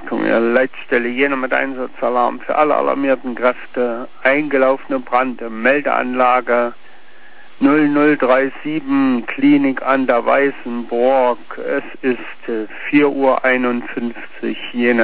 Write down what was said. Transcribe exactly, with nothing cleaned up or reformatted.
Achtung, ja, Leitstelle Jena mit Einsatzalarm für alle alarmierten Kräfte. Eingelaufene Brand im Meldeanlage null null drei sieben Klinik an der Weißenburg. Es ist vier Uhr einundfünfzig Jena.